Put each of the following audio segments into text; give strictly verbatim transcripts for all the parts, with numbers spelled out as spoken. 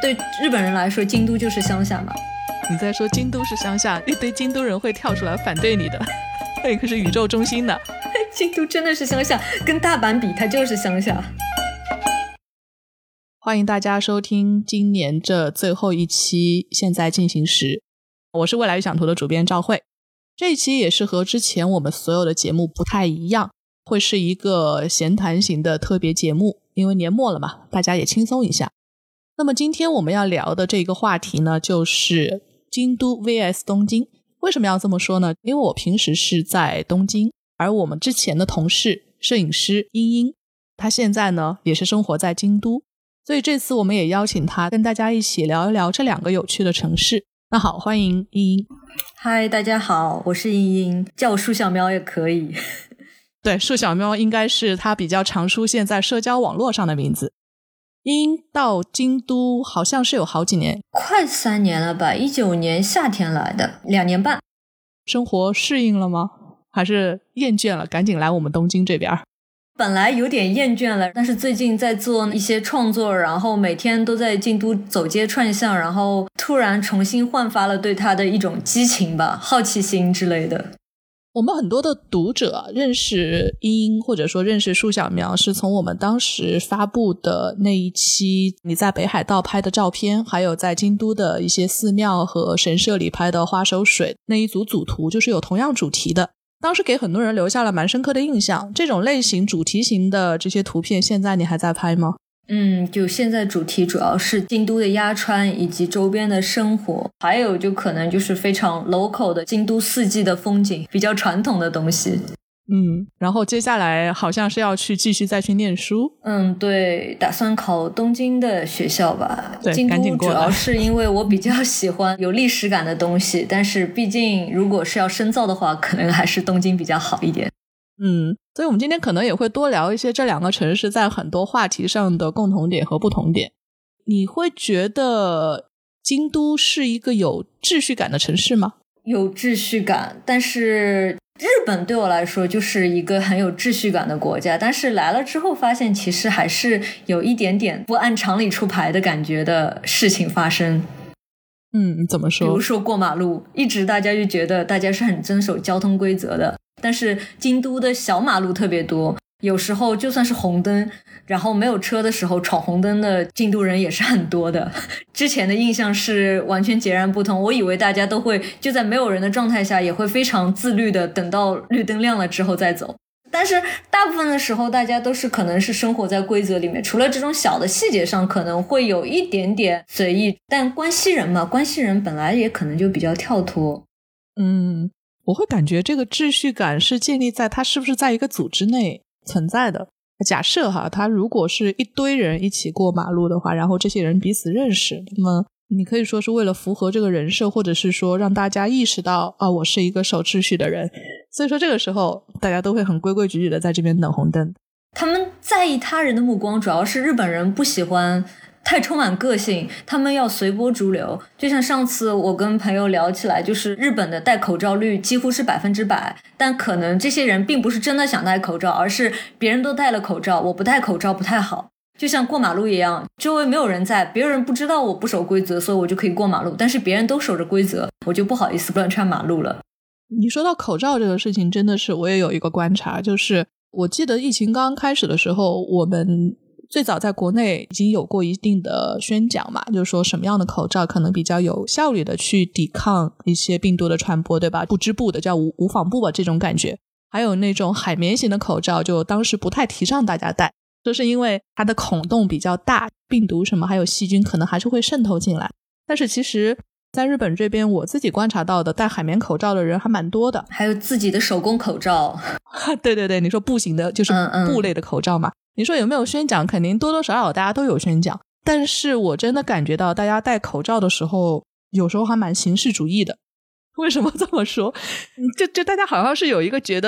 对日本人来说，京都就是乡下嘛。 你在说京都是乡下，一堆京都人会跳出来反对你的，那可是宇宙中心的。 京都真的是乡下，跟大阪比，它就是乡下。 欢迎大家收听今年这最后一期现在进行时，我是未来预想图的主编赵慧。这一期也是和之前我们所有的节目不太一样，会是一个闲谈型的特别节目，因为年末了嘛，大家也轻松一下。那么今天我们要聊的这个话题呢，就是京都 V S 东京。为什么要这么说呢？因为我平时是在东京，而我们之前的同事摄影师英英，他现在呢也是生活在京都，所以这次我们也邀请他跟大家一起聊一聊这两个有趣的城市。那好，欢迎英英。 嗨，大家好，我是英英，叫我树小喵也可以。 对，树小喵应该是他比较常出现在社交网络上的名字。英英到京都好像是有好几年， 快三年了吧，一九年夏天来的，两年半。 生活适应了吗？还是厌倦了，赶紧来我们东京这边？ 本来有点厌倦了，但是最近在做一些创作，然后每天都在京都走街串巷，然后突然重新焕发了对它的一种激情吧，好奇心之类的。 我们很多的读者认识英英或者说认识树小苗是从我们当时发布的那一期你在北海道拍的照片，还有在京都的一些寺庙和神社里拍的花手水那一组组图，就是有同样主题的，当时给很多人留下了蛮深刻的印象。这种类型主题型的这些图片现在你还在拍吗？ 嗯，就现在主题主要是京都的鸭川以及周边的生活，还有就可能就是非常 local 的京都四季的风景，比较传统的东西。 嗯，然后接下来好像是要去继续再去念书。 嗯，对，打算考东京的学校吧。 对， 京都主赶紧过来。 要是因为我比较喜欢有历史感的东西，但是毕竟如果是要深造的话，可能还是东京比较好一点。 嗯，所以我们今天可能也会多聊一些这两个城市在很多话题上的共同点和不同点。你会觉得京都是一个有秩序感的城市吗？ 有秩序感，但是日本对我来说就是一个很有秩序感的国家，但是来了之后发现其实还是有一点点不按常理出牌的感觉的事情发生。 嗯，怎么说？ 比如说过马路，一直大家就觉得大家是很遵守交通规则的，但是京都的小马路特别多，有时候就算是红灯，然后没有车的时候闯红灯的京都人也是很多的。之前的印象是完全截然不同，我以为大家都会就在没有人的状态下也会非常自律的等到绿灯亮了之后再走，但是大部分的时候大家都是可能是生活在规则里面，除了这种小的细节上可能会有一点点随意，但关西人嘛，关西人本来也可能就比较跳脱。 嗯，我会感觉这个秩序感是建立在它是不是在一个组织内存在的。假设哈，他如果是一堆人一起过马路的话，然后这些人彼此认识，那么你可以说是为了符合这个人设，或者是说让大家意识到啊，我是一个守秩序的人，所以说这个时候大家都会很规规矩矩的在这边等红灯。 他们在意他人的目光，主要是日本人不喜欢太充满个性，他们要随波逐流。就像上次我跟朋友聊起来，就是日本的戴口罩率几乎是百分之百，但可能这些人并不是真的想戴口罩，而是别人都戴了口罩，我不戴口罩不太好。就像过马路一样，周围没有人在，别人不知道我不守规则，所以我就可以过马路，但是别人都守着规则，我就不好意思乱穿马路了。 你说到口罩这个事情，真的是我也有一个观察，就是我记得疫情刚刚开始的时候，我们最早在国内已经有过一定的宣讲嘛，就是说什么样的口罩可能比较有效率的去抵抗一些病毒的传播，对吧？不织布的叫无无纺布吧，这种感觉。还有那种海绵型的口罩，就当时不太提倡大家戴，就是因为它的孔洞比较大，病毒什么还有细菌可能还是会渗透进来。但是其实在日本这边我自己观察到的戴海绵口罩的人还蛮多的， 还有自己的手工口罩。 对对对，你说布型的就是布类的口罩嘛，嗯嗯，你说有没有宣讲，肯定多多少少大家都有宣讲，但是我真的感觉到大家戴口罩的时候有时候还蛮形式主义的。为什么这么说？就就大家好像是有一个觉得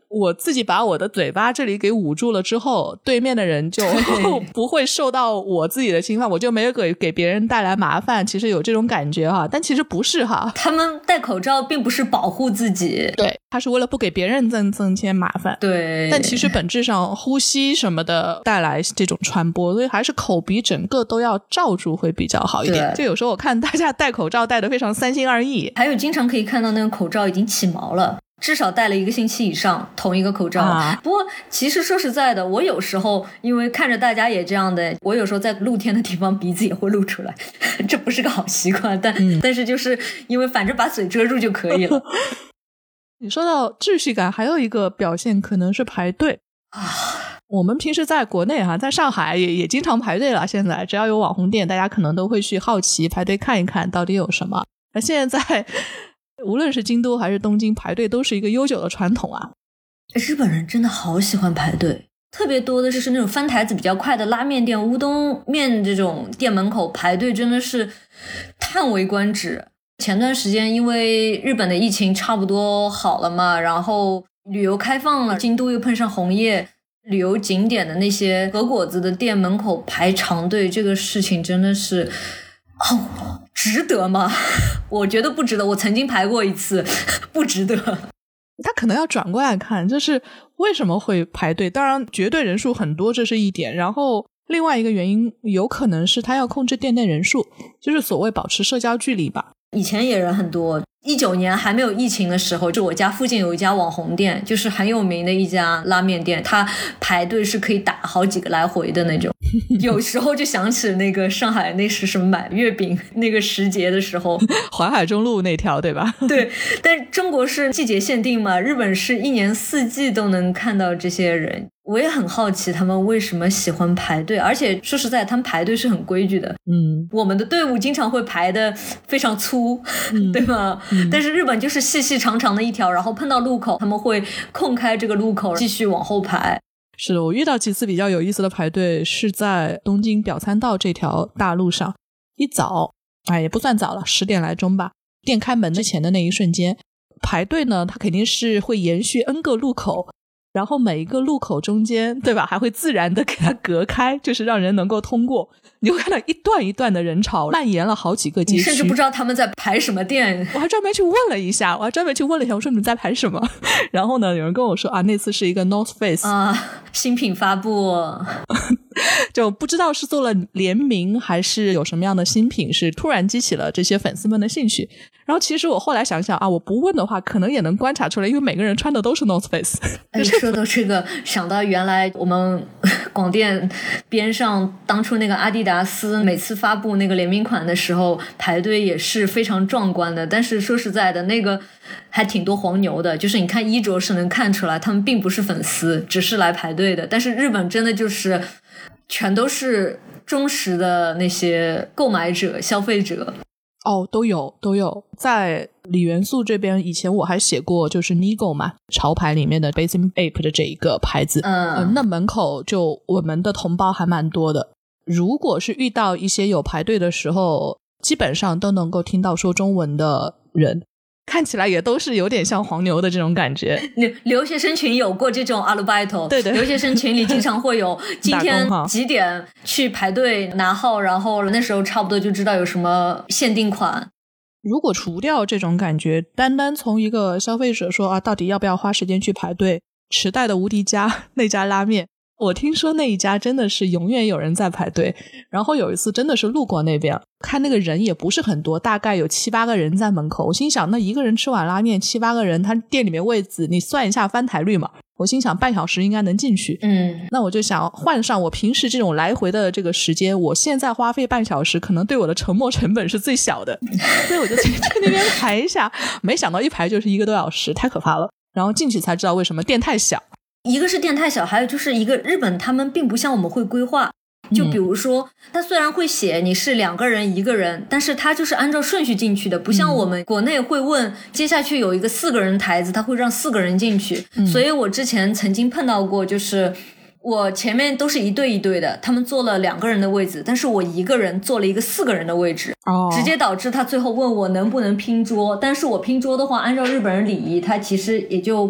我自己把我的嘴巴这里给捂住了之后，对面的人就不会受到我自己的侵犯，我就没有给给别人带来麻烦，其实有这种感觉哈，但其实不是哈。 他们戴口罩并不是保护自己， 对，他是为了不给别人增增添麻烦。 对， 但其实本质上呼吸什么的带来这种传播，所以还是口鼻整个都要罩住会比较好一点。就有时候我看大家戴口罩戴得非常三心二意， 还有经常可以看到那个口罩已经起毛了，至少戴了一个星期以上同一个口罩、啊、不过其实说实在的，我有时候因为看着大家也这样的，我有时候在露天的地方鼻子也会露出来这不是个好习惯，但、嗯、但是就是因为反正把嘴遮住就可以了你说到秩序感，还有一个表现可能是排队啊。我们平时在国内哈、啊，在上海也也经常排队了，现在只要有网红店，大家可能都会去好奇排队看一看到底有什么。而现在在无论是京都还是东京，排队都是一个悠久的传统啊。 日本人真的好喜欢排队，特别多的就是那种翻台子比较快的拉面店、乌冬面这种店门口排队真的是叹为观止。前段时间因为日本的疫情差不多好了嘛，然后旅游开放了，京都又碰上红叶，旅游景点的那些和果子的店门口排长队，这个事情真的是哦，值得吗？我觉得不值得，我曾经排过一次，不值得。 他可能要转过来看，就是为什么会排队，当然绝对人数很多这是一点，然后另外一个原因有可能是他要控制店内人数，就是所谓保持社交距离吧。 以前也人很多，一九年还没有疫情的时候，就我家附近有一家网红店，就是很有名的一家拉面店，它排队是可以打好几个来回的那种有时候就想起那个上海那是什么买月饼那个时节的时候， 淮海中路那条对吧？ 对，但中国是季节限定嘛，日本是一年四季都能看到这些人。我也很好奇他们为什么喜欢排队，而且说实在他们排队是很规矩的。 嗯， 我们的队伍经常会排的非常粗、嗯、对吗、嗯、但是日本就是细细长长的一条，然后碰到路口他们会空开这个路口继续往后排。 是的，我遇到几次比较有意思的排队是在东京表参道这条大路上，一早哎也不算早了，十点来钟吧，店开门之前的那一瞬间排队呢，它肯定是会延续 N 个路口，然后每一个路口中间对吧还会自然的给它隔开，就是让人能够通过。你会看到一段一段的人潮蔓延了好几个街区， 你甚至不知道他们在排什么店。 我还专门去问了一下我还专门去问了一下我说你们在排什么然后呢有人跟我说啊，那次是一个 North Face 啊，新品发布就不知道是做了联名还是有什么样的新品是突然激起了这些粉丝们的兴趣。然后其实我后来想想啊，我不问的话可能也能观察出来，因为每个人穿的都是 North Face。 哎，说到这个想到原来我们广电边上当初那个阿迪达斯每次发布那个联名款的时候排队也是非常壮观的，但是说实在的那个还挺多黄牛的，就是你看衣着是能看出来他们并不是粉丝，只是来排队的。但是日本真的就是全都是忠实的那些购买者消费者。 哦，都有都有。在李元素这边以前我还写过就是 Nigo 嘛，潮牌里面的 Bathing Ape 的这一个牌子。 嗯、 呃，那门口就我们的同胞还蛮多的，如果是遇到一些有排队的时候基本上都能够听到说中文的人，看起来也都是有点像黄牛的这种感觉。 留学生群有过这种アルバイト，对对，留学生群里经常会有今天几点去排队拿号，然后那时候差不多就知道有什么限定款。 如果除掉这种感觉，单单从一个消费者说啊，到底要不要花时间去排队，池袋的无敌家那家拉面，我听说那一家真的是永远有人在排队。然后有一次真的是路过那边，看那个人也不是很多，大概有七八个人在门口。我心想那一个人吃碗拉面七八个人，他店里面位子你算一下翻台率嘛，我心想半小时应该能进去。 嗯， 那我就想换上我平时这种来回的这个时间，我现在花费半小时可能对我的沉没成本是最小的所以我就去那边排一下没想到一排就是一个多小时，太可怕了。然后进去才知道为什么店太小， 一个是店太小，还有就是一个日本他们并不像我们会规划，就比如说他虽然会写你是两个人一个人，但是他就是按照顺序进去的，不像我们国内会问接下去有一个四个人台子他会让四个人进去、嗯、所以我之前曾经碰到过，就是我前面都是一对一对的，他们坐了两个人的位置，但是我一个人坐了一个四个人的位置、哦、直接导致他最后问我能不能拼桌，但是我拼桌的话按照日本人礼仪他其实也就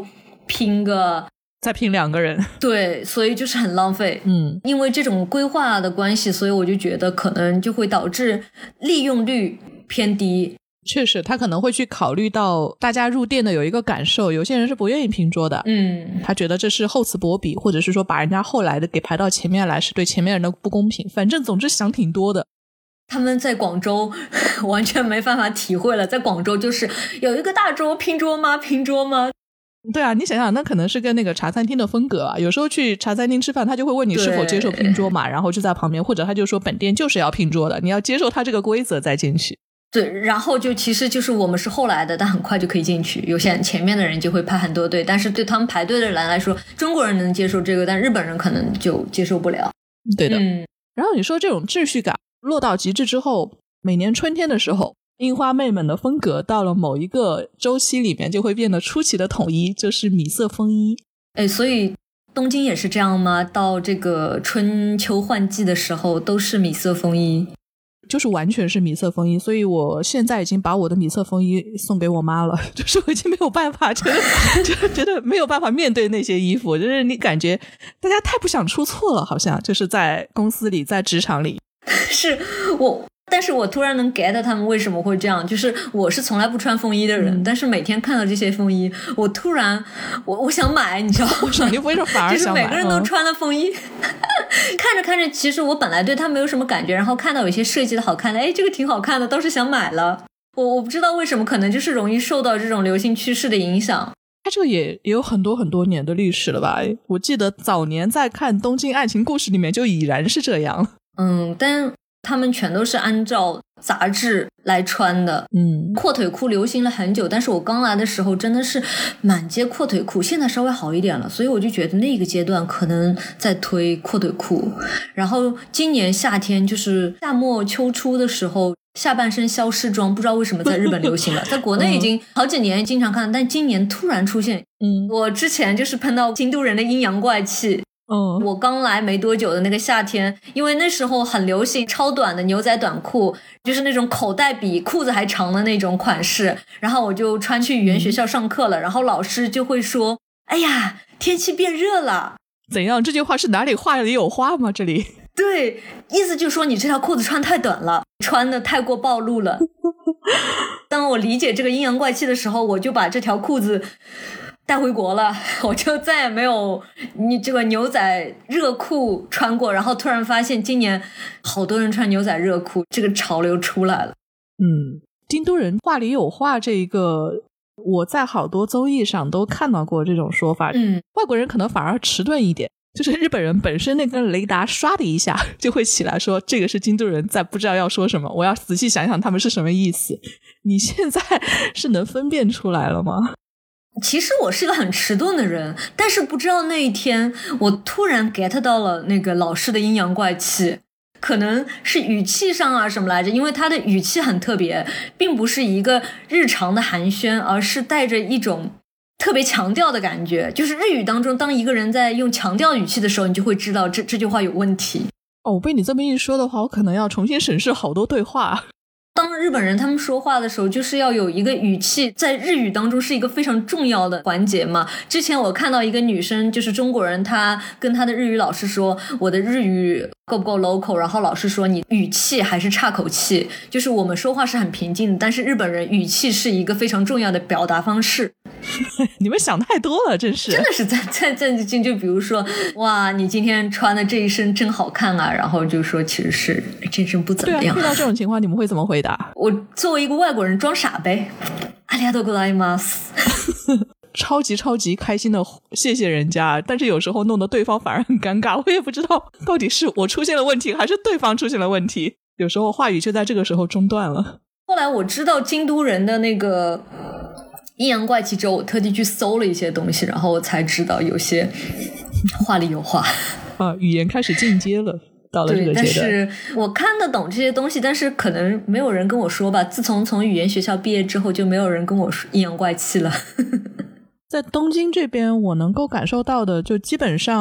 拼个再拼两个人， 对，所以就是很浪费。 嗯， 因为这种规划的关系，所以我就觉得可能就会导致利用率偏低。 确实他可能会去考虑到大家入店的有一个感受，有些人是不愿意拼桌的， 嗯， 他觉得这是厚此薄彼，或者是说把人家后来的给排到前面来是对前面人的不公平，反正总之想挺多的。 他们在广州完全没办法体会了，在广州就是有一个大桌拼桌吗？拼桌吗？ 对啊，你想想那可能是跟那个茶餐厅的风格啊，有时候去茶餐厅吃饭他就会问你是否接受拼桌嘛，然后就在旁边，或者他就说本店就是要拼桌的，你要接受他这个规则再进去。 对，然后就其实就是我们是后来的，但很快就可以进去，有些前面的人就会排很多队，但是对他们排队的人来说，中国人能接受这个，但日本人可能就接受不了。 对的、 嗯、 然后你说这种秩序感落到极致之后，每年春天的时候樱花妹们的风格到了某一个周期里面就会变得出奇的统一，就是米色风衣。 哎，所以东京也是这样吗？到这个春秋换季的时候都是米色风衣？ 就是完全是米色风衣，所以我现在已经把我的米色风衣送给我妈了，就是我已经没有办法，觉得就觉得没有办法面对那些衣服，就是你感觉大家太不想出错了，好像就是在公司里在职场里。 是我但是我突然能 get 他们为什么会这样，就是我是从来不穿风衣的人、嗯、但是每天看到这些风衣我突然我我想买，你知道吗？ 你为什么反而想买？ 就是每个人都穿了风衣、嗯、看着看着其实我本来对他没有什么感觉，然后看到有些设计的好看的，哎，这个挺好看的，倒是想买了。我我不知道为什么，可能就是容易受到这种流行趋势的影响。 它这个也也有很多很多年的历史了吧？我记得早年在看《东京爱情故事》里面就已然是这样。 嗯，但他们全都是按照杂志来穿的。 嗯， 阔腿裤流行了很久，但是我刚来的时候真的是满街阔腿裤，现在稍微好一点了，所以我就觉得那个阶段可能在推阔腿裤。然后今年夏天就是夏末秋初的时候，下半身消失装不知道为什么在日本流行了，在国内已经好几年经常看，但今年突然出现。 嗯， 我之前就是碰到京都人的阴阳怪气。 嗯， 我刚来没多久的那个夏天，因为那时候很流行超短的牛仔短裤，就是那种口袋比裤子还长的那种款式，然后我就穿去语言学校上课了、嗯、然后老师就会说，哎呀，天气变热了。 怎样？这句话是哪里话里有话吗？这里对，意思就是说你这条裤子穿太短了，穿的太过暴露了。当我理解这个阴阳怪气的时候，我就把这条裤子带回国了，我就再也没有你这个牛仔热裤穿过，然后突然发现今年好多人穿牛仔热裤，这个潮流出来了。 嗯，京都人话里有话这一个我在好多综艺上都看到过这种说法。 嗯， 外国人可能反而迟钝一点，就是日本人本身那根雷达刷的一下就会起来说这个是京都人在不知道要说什么，我要仔细想想他们是什么意思。你现在是能分辨出来了吗？ 其实我是个很迟钝的人，但是不知道那一天我突然 get 到了那个老师的阴阳怪气，可能是语气上啊什么来着，因为他的语气很特别，并不是一个日常的寒暄，而是带着一种特别强调的感觉，就是日语当中当一个人在用强调语气的时候，你就会知道这这句话有问题。 哦，被你这么一说的话，我可能要重新审视好多对话。 当日本人他们说话的时候，就是要有一个语气，在日语当中是一个非常重要的环节嘛。之前我看到一个女生，就是中国人，她跟她的日语老师说我的日语够不够 local， 然后老师说你语气还是岔口气，就是我们说话是很平静的，但是日本人语气是一个非常重要的表达方式。 你们想太多了，真是真的是在在在就就比如说，哇，你今天穿的这一身真好看啊，然后就说其实是这身不怎么样。 对啊，遇到这种情况你们会怎么回答？ 我作为一个外国人装傻呗。ありがとうございます。 超级超级开心的谢谢人家，但是有时候弄得对方反而很尴尬，我也不知道到底是我出现了问题还是对方出现了问题，有时候话语就在这个时候中断了。 后来我知道京都人的那个阴阳怪气之后，我特地去搜了一些东西，然后我才知道有些话里有话啊，语言开始进阶了，到了这个阶段。 对，但是我看得懂这些东西，但是可能没有人跟我说吧，自从从语言学校毕业之后，就没有人跟我说阴阳怪气了。 在东京这边我能够感受到的，就基本上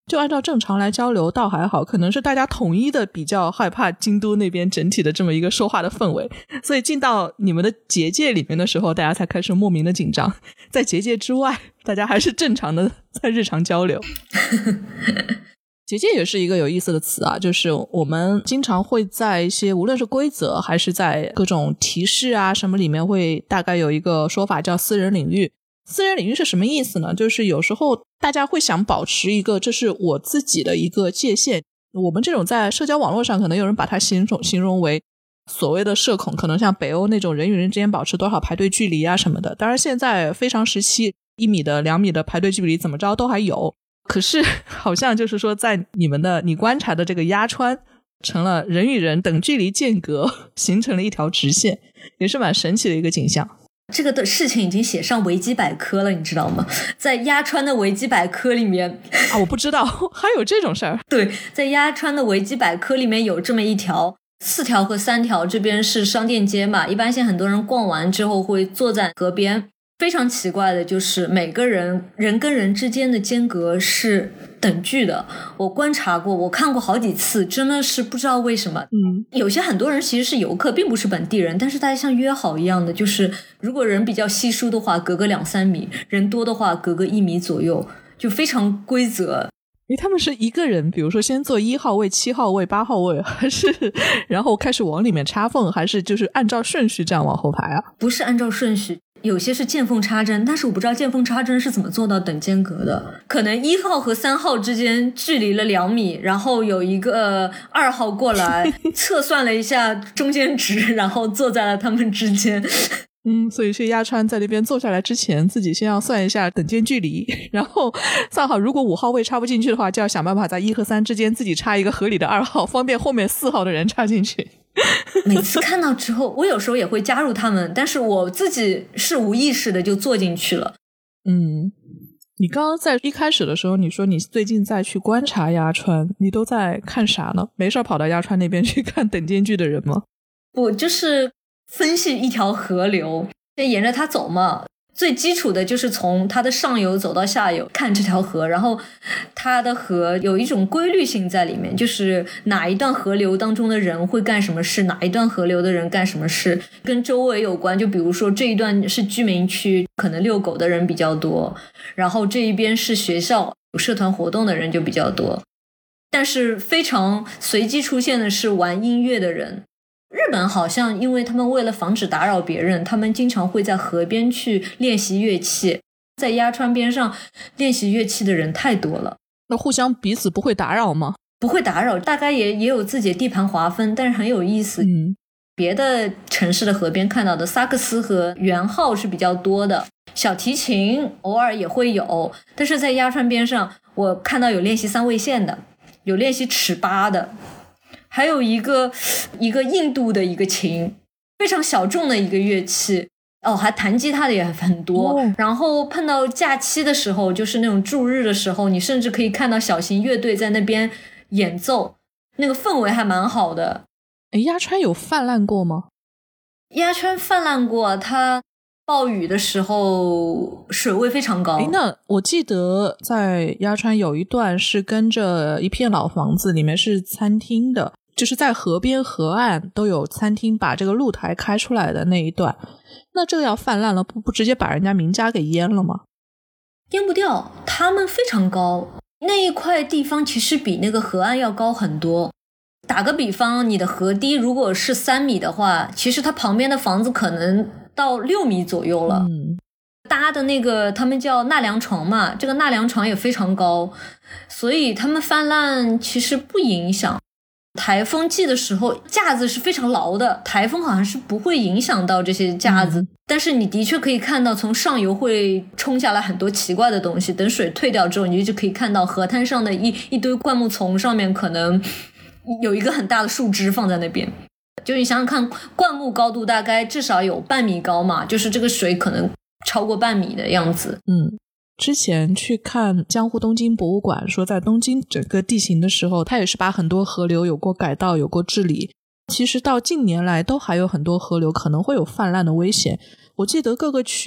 就按照正常来交流倒还好，可能是大家统一的比较害怕京都那边整体的这么一个说话的氛围，所以进到你们的结界里面的时候，大家才开始莫名的紧张。在结界之外，大家还是正常的在日常交流。结界也是一个有意思的词啊，就是我们经常会在一些无论是规则还是在各种提示啊什么里面会大概有一个说法叫私人领域。私人领域是什么意思呢？就是有时候大家会想保持一个这是我自己的一个界限，我们这种在社交网络上可能有人把它形容形容为所谓的社恐，可能像北欧那种人与人之间保持多少排队距离啊什么的。当然现在非常时期一米的两米的排队距离怎么着都还有，可是好像就是说在你们的你观察的这个鸭川成了人与人等距离间隔形成了一条直线，也是蛮神奇的一个景象。 这个的事情已经写上维基百科了，你知道吗？在鸭川的维基百科里面啊，我不知道还有这种事儿。 对，在鸭川的维基百科里面有这么一条，四条和三条这边是商店街嘛，一般性很多人逛完之后会坐在河边。非常奇怪的就是每个人人跟人之间的间隔是等距的，我观察过，我看过好几次，真的是不知道为什么。 嗯， 有些很多人其实是游客，并不是本地人，但是大家像约好一样的，就是如果人比较稀疏的话隔个两三米，人多的话隔个一米左右，就非常规则。 诶，他们是一个人比如说先坐一号位七号位八号位，还是然后开始往里面插缝，还是就是按照顺序这样往后排啊？ 不是按照顺序，有些是见缝插针，但是我不知道见缝插针是怎么做到等间隔的。可能一号和三号之间距离了两米，然后有一个二号过来测算了一下中间值，然后坐在了他们之间。 嗯，所以去鸭川在那边坐下来之前，自己先要算一下等间距离，然后算好如果五号位插不进去的话，就要想办法在一和三之间自己插一个合理的二号，方便后面四号的人插进去。 每次看到之后，我有时候也会加入他们，但是我自己是无意识的就坐进去了。 嗯，你刚刚在一开始的时候你说你最近在去观察鸭川，你都在看啥呢？没事跑到鸭川那边去看等间距的人吗？ 我就是分析一条河流，就沿着它走嘛，最基础的就是从它的上游走到下游看这条河，然后它的河有一种规律性在里面，就是哪一段河流当中的人会干什么事，哪一段河流的人干什么事，跟周围有关。就比如说这一段是居民区，可能遛狗的人比较多，然后这一边是学校有社团活动的人就比较多。但是非常随机出现的是玩音乐的人。日本好像因为他们为了防止打扰别人，他们经常会在河边去练习乐器，在鸭川边上练习乐器的人太多了。 那互相彼此不会打扰吗？ 不会打扰，大概也也有自己的地盘划分，但是很有意思。 嗯， 别的城市的河边看到的萨克斯和圆号是比较多的，小提琴偶尔也会有，但是在鸭川边上我看到有练习三味线的，有练习尺八的，还有一个一个印度的一个琴，非常小众的一个乐器哦，还弹吉他的也很多、哦、然后碰到假期的时候，就是那种驻日的时候，你甚至可以看到小型乐队在那边演奏，那个氛围还蛮好的。 诶，鸭川有泛滥过吗？ 鸭川泛滥过，它暴雨的时候水位非常高。 诶，那我记得在鸭川有一段是跟着一片老房子，里面是餐厅的，就是在河边河岸都有餐厅把这个露台开出来的那一段，那这个要泛滥了，不不直接把人家民家给淹了吗？ 淹不掉，他们非常高，那一块地方其实比那个河岸要高很多。打个比方，你的河堤如果是三米的话，其实它旁边的房子可能到六米左右了、 嗯、 搭的那个他们叫纳凉床嘛，这个纳凉床也非常高，所以他们泛滥其实不影响。台风季的时候架子是非常牢的，台风好像是不会影响到这些架子、嗯、但是你的确可以看到从上游会冲下来很多奇怪的东西，等水退掉之后你就可以看到河滩上的一一堆灌木丛上面可能有一个很大的树枝放在那边，就你想想看，灌木高度大概至少有半米高嘛，就是这个水可能超过半米的样子。 嗯，之前去看江户东京博物馆，说在东京整个地形的时候，它也是把很多河流有过改道，有过治理。其实到近年来都还有很多河流可能会有泛滥的危险。我记得各个区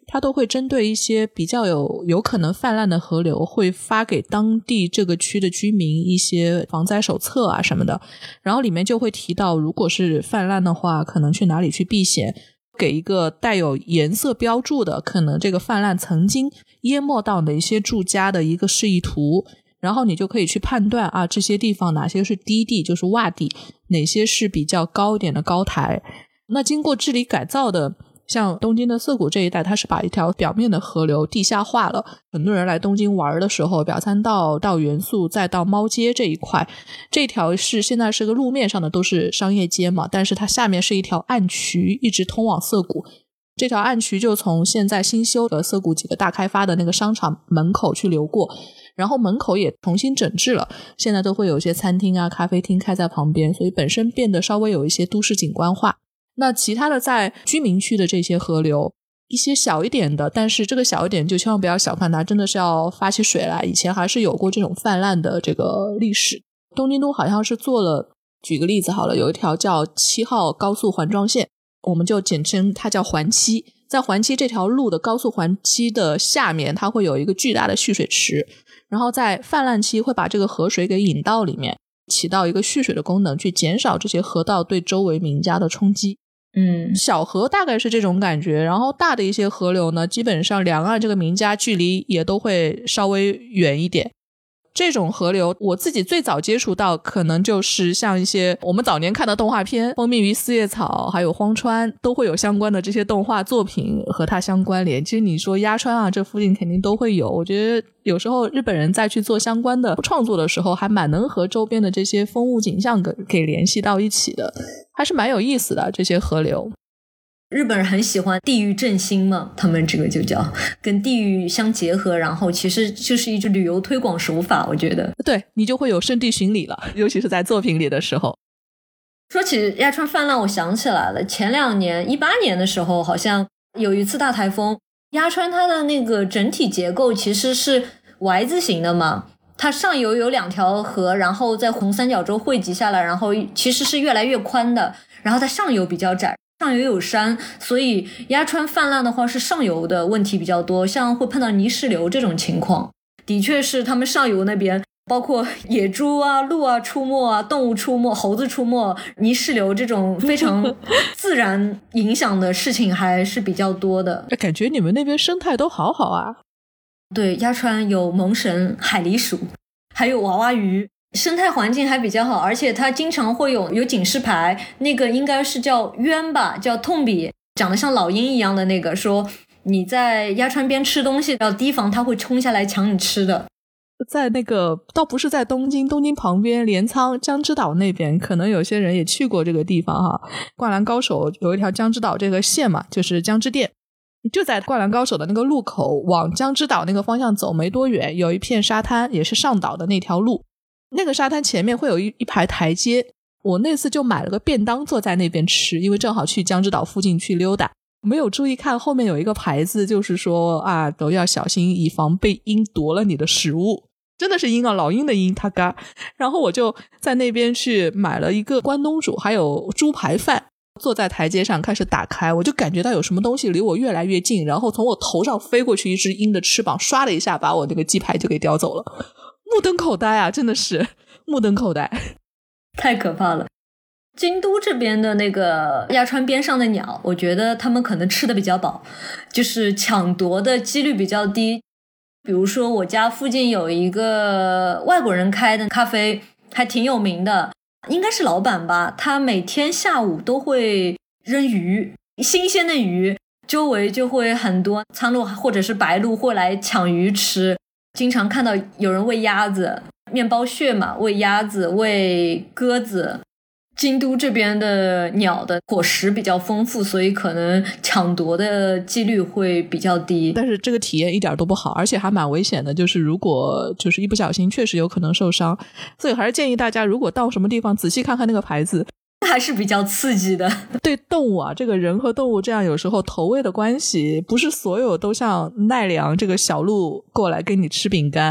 它都会针对一些比较有有可能泛滥的河流，会发给当地这个区的居民一些防灾手册啊什么的，然后里面就会提到如果是泛滥的话可能去哪里去避险，给一个带有颜色标注的可能这个泛滥曾经淹没到的一些住家的一个示意图，然后你就可以去判断啊，这些地方哪些是低地就是洼地，哪些是比较高一点的高台。那经过治理改造的像东京的涩谷这一带，它是把一条表面的河流地下化了，很多人来东京玩的时候，表参道到元素再到猫街这一块，这条是现在是个路面上的都是商业街嘛，但是它下面是一条暗渠一直通往涩谷，这条暗渠就从现在新修的涩谷几个大开发的那个商场门口去流过，然后门口也重新整治了，现在都会有一些餐厅啊咖啡厅开在旁边，所以本身变得稍微有一些都市景观化。那其他的在居民区的这些河流，一些小一点的，但是这个小一点就千万不要小看它，真的是要发起水来，以前还是有过这种泛滥的这个历史。东京都好像是做了，举个例子好了，有一条叫七号高速环状线，我们就简称它叫环七，在环七这条路的高速环七的下面，它会有一个巨大的蓄水池，然后在泛滥期会把这个河水给引到里面，起到一个蓄水的功能，去减少这些河道对周围民家的冲击。 嗯， 小河大概是这种感觉，然后大的一些河流呢，基本上两岸这个民家距离也都会稍微远一点。这种河流我自己最早接触到可能就是像一些我们早年看的动画片，蜂蜜与四叶草还有荒川都会有相关的这些动画作品和它相关联。其实你说鸭川啊，这附近肯定都会有，我觉得有时候日本人在去做相关的创作的时候还蛮能和周边的这些风物景象给给联系到一起的，还是蛮有意思的这些河流。 日本人很喜欢地域振兴嘛，他们这个就叫跟地域相结合，然后其实就是一种旅游推广手法，我觉得。 对，你就会有圣地巡礼了，尤其是在作品里的时候。 说起鸭川泛滥，我想起来了，前两年一八年的时候，好像有一次大台风，鸭川它的那个整体结构其实是 Y 字形的嘛，它上游有两条河，然后在红三角洲汇集下来，然后其实是越来越宽的，然后它上游比较窄，上游有山，所以鸭川泛滥的话是上游的问题比较多，像会碰到泥石流这种情况，的确是他们上游那边包括野猪啊鹿啊出没啊，动物出没，猴子出没，泥石流这种非常自然影响的事情还是比较多的。 感觉你们那边生态都好好啊。 对，鸭川有蒙神、海狸鼠还有娃娃鱼，生态环境还比较好，而且它经常会有有警示牌，那个应该是叫鸢吧，叫痛比，长得像老鹰一样的那个，说你在鸭川边吃东西要提防它会冲下来抢你吃的。 在那个倒不是在东京，东京旁边镰仓江之岛那边，可能有些人也去过这个地方哈。灌篮高手有一条江之岛这个线嘛，就是江之电，就在灌篮高手的那个路口往江之岛那个方向走没多远，有一片沙滩，也是上岛的那条路，那个沙滩前面会有一一排台阶，我那次就买了个便当坐在那边吃，因为正好去江之岛附近去溜达，没有注意看后面有一个牌子，就是说啊，都要小心以防被鹰夺了你的食物，真的是鹰啊，老鹰的鹰，他嘎。然后我就在那边去买了一个关东煮还有猪排饭，坐在台阶上开始打开，我就感觉到有什么东西离我越来越近，然后从我头上飞过去一只鹰的翅膀，刷了一下把我那个鸡排就给叼走了。目瞪口呆啊，真的是目瞪口呆， 太可怕了。京都这边的那个鸭川边上的鸟，我觉得他们可能吃的比较饱，就是抢夺的几率比较低。比如说我家附近有一个外国人开的咖啡，还挺有名的，应该是老板吧，他每天下午都会扔鱼，新鲜的鱼，周围就会很多苍鹭或者是白鹭会来抢鱼吃，经常看到有人喂鸭子，面包屑嘛，喂鸭子，喂鸽子。京都这边的鸟的伙食比较丰富，所以可能抢夺的几率会比较低， 但是这个体验一点都不好，而且还蛮危险的，就是如果就是一不小心确实有可能受伤，所以还是建议大家如果到什么地方仔细看看那个牌子， 还是比较刺激的。 对动物啊，这个人和动物这样有时候投喂的关系，不是所有都像奈良这个小鹿过来跟你吃饼干，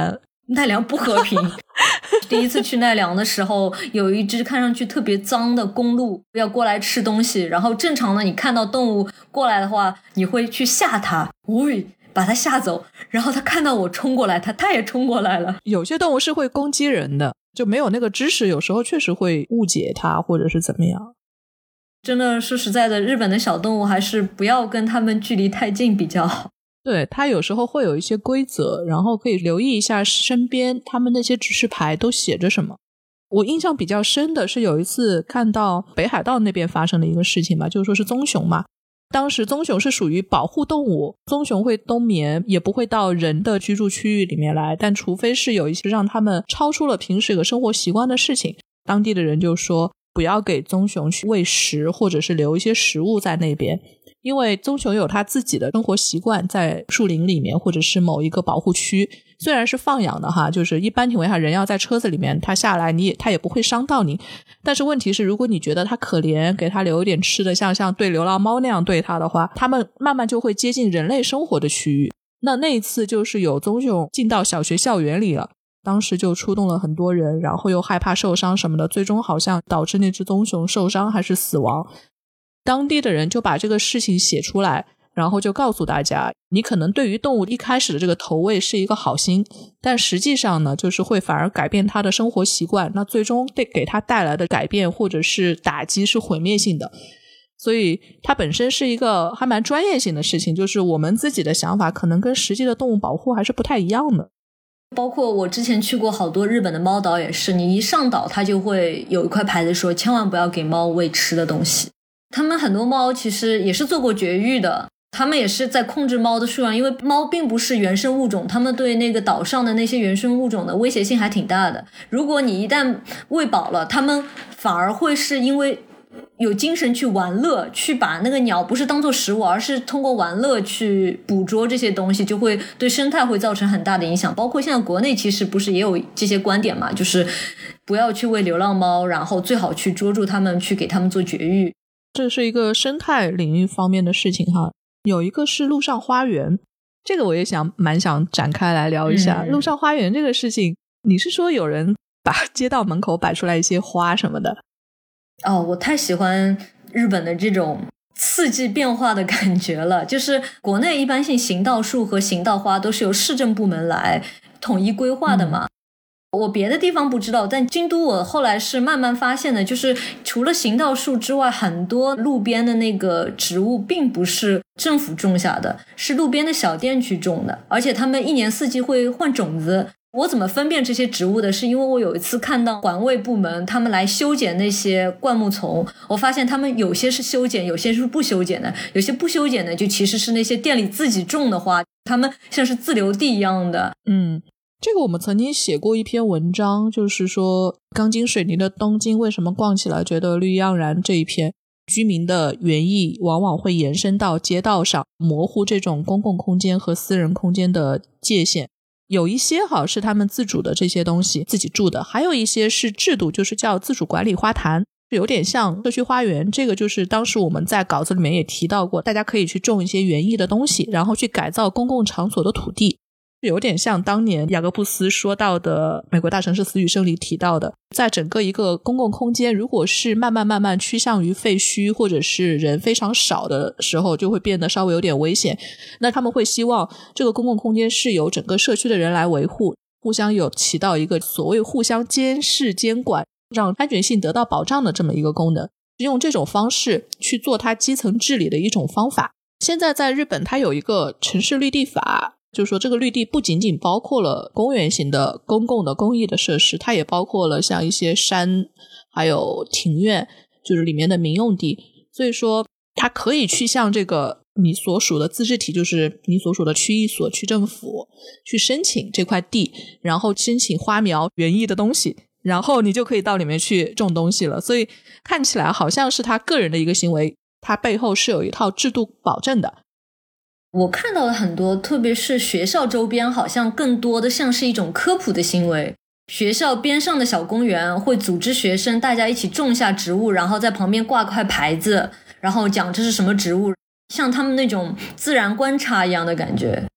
奈良不和平。第一次去奈良的时候，有一只看上去特别脏的公鹿要过来吃东西，然后正常的你看到动物过来的话，你会去吓它，喂，把它吓走，然后它看到我冲过来，它它也冲过来了。 有些动物是会攻击人的，就没有那个知识，有时候确实会误解它或者是怎么样。 真的说实在的，日本的小动物还是不要跟它们距离太近比较好。 对，它有时候会有一些规则，然后可以留意一下身边他们那些指示牌都写着什么。我印象比较深的是有一次看到北海道那边发生的一个事情吧，就是说是棕熊嘛。当时棕熊是属于保护动物，棕熊会冬眠，也不会到人的居住区域里面来，但除非是有一些让他们超出了平时的生活习惯的事情，当地的人就说不要给棕熊去喂食，或者是留一些食物在那边，因为棕熊有它自己的生活习惯，在树林里面或者是某一个保护区，虽然是放养的哈，就是一般情况下人要在车子里面，它下来你也它也不会伤到你，但是问题是如果你觉得它可怜，给它留一点吃的，像像对流浪猫那样对它的话，它们慢慢就会接近人类生活的区域。那那一次就是有棕熊进到小学校园里了，当时就出动了很多人，然后又害怕受伤什么的，最终好像导致那只棕熊受伤还是死亡。当地的人就把这个事情写出来，然后就告诉大家，你可能对于动物一开始的这个投喂是一个好心，但实际上呢，就是会反而改变它的生活习惯，那最终对给它带来的改变或者是打击是毁灭性的。所以它本身是一个还蛮专业性的事情，就是我们自己的想法可能跟实际的动物保护还是不太一样的。 包括我之前去过好多日本的猫岛也是，你一上岛它就会有一块牌子说千万不要给猫喂吃的东西。他们很多猫其实也是做过绝育的，他们也是在控制猫的数量，因为猫并不是原生物种，他们对那个岛上的那些原生物种的威胁性还挺大的。如果你一旦喂饱了，他们反而会是因为有精神去玩乐，去把那个鸟不是当做食物，而是通过玩乐去捕捉这些东西，就会对生态会造成很大的影响。包括现在国内其实不是也有这些观点嘛，就是不要去喂流浪猫，然后最好去捉住它们，去给它们做绝育。 这是一个生态领域方面的事情哈。有一个是陆上花园，这个我也想蛮想展开来聊一下。嗯、陆上花园这个事情，你是说有人把街道门口摆出来一些花什么的？ 哦，我太喜欢日本的这种四季变化的感觉了。就是国内一般性行道树和行道花都是由市政部门来统一规划的嘛。嗯我别的地方不知道，但京都我后来是慢慢发现的，就是除了行道树之外，很多路边的那个植物并不是政府种下的，是路边的小店去种的，而且他们一年四季会换种子。我怎么分辨这些植物的，是因为我有一次看到环卫部门他们来修剪那些灌木丛，我发现他们有些是修剪，有些是不修剪的，有些不修剪的就其实是那些店里自己种的花，他们像是自留地一样的。 嗯，这个我们曾经写过一篇文章，就是说钢筋水泥的东京为什么逛起来觉得绿意盎然，这一篇居民的原意往往会延伸到街道上，模糊这种公共空间和私人空间的界限。有一些好是他们自主的这些东西自己住的，还有一些是制度，就是叫自主管理花坛，有点像社区花园。这个就是当时我们在稿子里面也提到过，大家可以去种一些园艺的东西，然后去改造公共场所的土地，有点像当年雅各布斯说到的美国大城市死与生里提到的，在整个一个公共空间如果是慢慢慢慢趋向于废墟，或者是人非常少的时候，就会变得稍微有点危险。那他们会希望这个公共空间是由整个社区的人来维护，互相有起到一个所谓互相监视监管，让安全性得到保障的这么一个功能，用这种方式去做它基层治理的一种方法。现在在日本它有一个城市绿地法，就是说这个绿地不仅仅包括了公园型的公共的公益的设施，它也包括了像一些山还有庭院，就是里面的民用地。所以说它可以去向这个你所属的自治体，就是你所属的区域所区政府去申请这块地，然后申请花苗园艺的东西，然后你就可以到里面去种东西了。所以看起来好像是他个人的一个行为，他背后是有一套制度保证的。 我看到了很多，特别是学校周边，好像更多的像是一种科普的行为。学校边上的小公园会组织学生大家一起种下植物，然后在旁边挂块牌子，然后讲这是什么植物，像他们那种自然观察一样的感觉。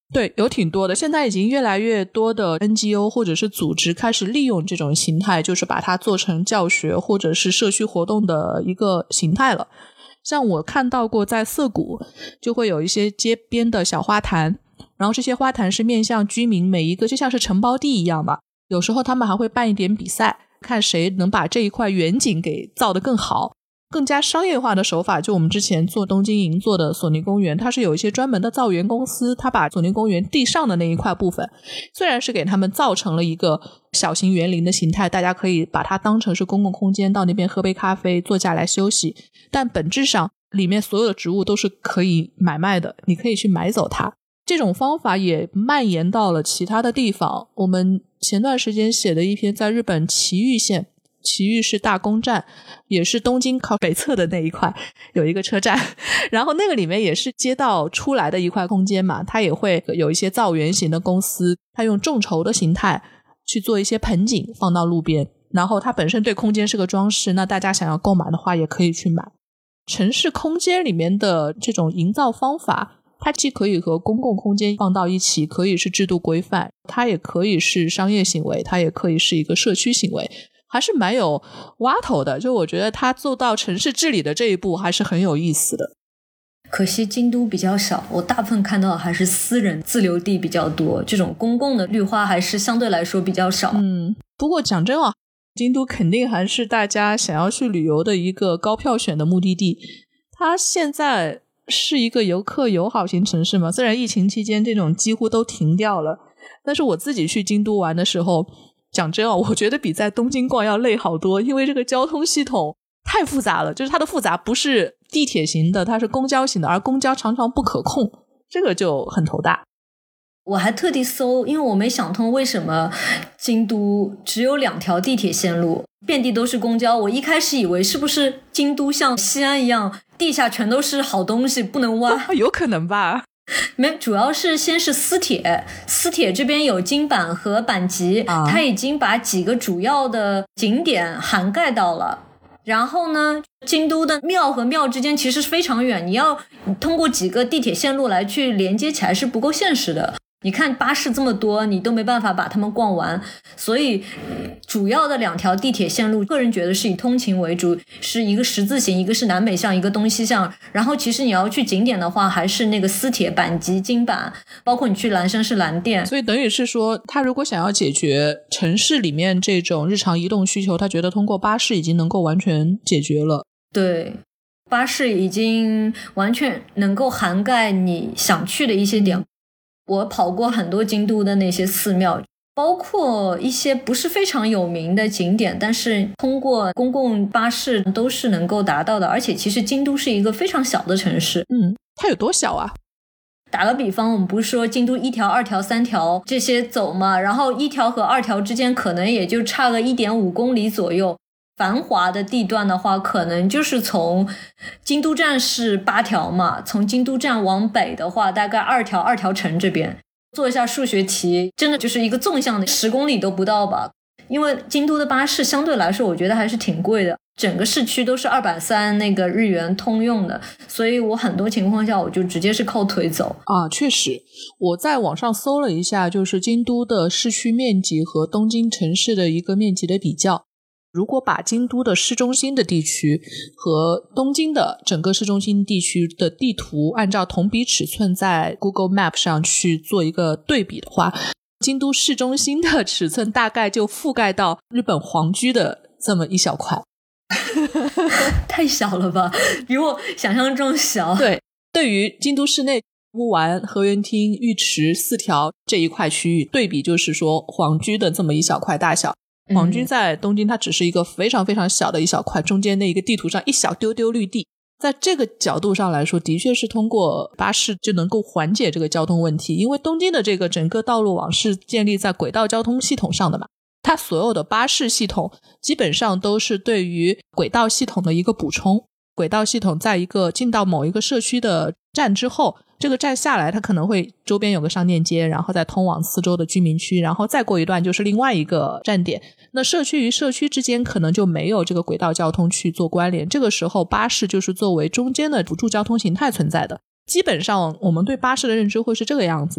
对，有挺多的，现在已经越来越多的 N G O 或者是组织开始利用这种形态，就是把它做成教学或者是社区活动的一个形态了。像我看到过在涩谷就会有一些街边的小花坛，然后这些花坛是面向居民，每一个就像是承包地一样吧，有时候他们还会办一点比赛，看谁能把这一块远景给造得更好。更加商业化的手法，就我们之前做东京银座的索尼公园，它是有一些专门的造园公司，它把索尼公园地上的那一块部分虽然是给他们造成了一个小型园林的形态，大家可以把它当成是公共空间，到那边喝杯咖啡坐下来休息，但本质上里面所有的植物都是可以买卖的，你可以去买走它。这种方法也蔓延到了其他的地方，我们前段时间写的一篇在日本埼玉县，埼玉是大宫站，也是东京靠北侧的那一块有一个车站，然后那个里面也是街道出来的一块空间嘛，它也会有一些造园型的公司，它用众筹的形态去做一些盆景放到路边，然后它本身对空间是个装饰，那大家想要购买的话也可以去买。城市空间里面的这种营造方法，它既可以和公共空间放到一起，可以是制度规范，它也可以是商业行为，它也可以是一个社区行为，还是蛮有挖头的，就我觉得它做到城市治理的这一步还是很有意思的。 可惜京都比较小，我大部分看到的还是私人自留地比较多，这种公共的绿化还是相对来说比较少。 嗯，不过讲真啊，京都肯定还是大家想要去旅游的一个高票选的目的地。它现在是一个游客友好型城市嘛，虽然疫情期间这种几乎都停掉了，但是我自己去京都玩的时候，讲真啊，我觉得比在东京逛要累好多，因为这个交通系统太复杂了，就是它的复杂不是地铁型的，它是公交型的，而公交常常不可控，这个就很头大。 我还特地搜，因为我没想通为什么京都只有两条地铁线路，遍地都是公交。我一开始以为是不是京都像西安一样，地下全都是好东西不能挖。 有可能吧。 没，主要是先是私铁，私铁这边有京阪和阪急、啊、它已经把几个主要的景点涵盖到了。然后呢，京都的庙和庙之间其实是非常远，你要通过几个地铁线路来去连接起来是不够现实的。你看巴士这么多，你都没办法把它们逛完，所以主要的两条地铁线路个人觉得是以通勤为主，是一个十字形，一个是南北向，一个东西向。然后其实你要去景点的话，还是那个私铁阪急京阪，包括你去岚山是岚电。 所以等于是说，他如果想要解决城市里面这种日常移动需求，他觉得通过巴士已经能够完全解决了。 对，巴士已经完全能够涵盖你想去的一些点。我跑过很多京都的那些寺庙，包括一些不是非常有名的景点，但是通过公共巴士都是能够达到的。而且其实京都是一个非常小的城市。 嗯，它有多小啊？ 打个比方，我们不是说京都一条二条三条这些走嘛，然后一条和二条之间可能也就差个 一点五公里左右。繁华的地段的话，可能就是从京都站是八条嘛，从京都站往北的话大概二条，二条城这边做一下数学题，真的就是一个纵向的十公里都不到吧。因为京都的巴士相对来说我觉得还是挺贵的，整个市区都是二百三十那个日元通用的，所以我很多情况下我就直接是靠腿走啊。确实，我在网上搜了一下，就是京都的市区面积和东京城市的一个面积的比较。如果把京都的市中心的地区和东京的整个市中心地区的地图按照同比尺寸在 Google Map 上去做一个对比的话，京都市中心的尺寸大概就覆盖到日本皇居的这么一小块。 太小了吧，比我想象中小。 对，对于京都市内乌丸、河原町、玉池四条这一块区域对比，就是说皇居的这么一小块大小。皇居在东京它只是一个非常非常小的一小块，中间那一个地图上一小丢丢绿地。在这个角度上来说，的确是通过巴士就能够缓解这个交通问题，因为东京的这个整个道路网是建立在轨道交通系统上的嘛，它所有的巴士系统基本上都是对于轨道系统的一个补充。轨道系统在一个进到某一个社区的站之后，这个站下来它可能会周边有个商店街，然后再通往四周的居民区，然后再过一段就是另外一个站点。那社区与社区之间可能就没有这个轨道交通去做关联，这个时候巴士就是作为中间的辅助交通形态存在的。基本上我们对巴士的认知会是这个样子。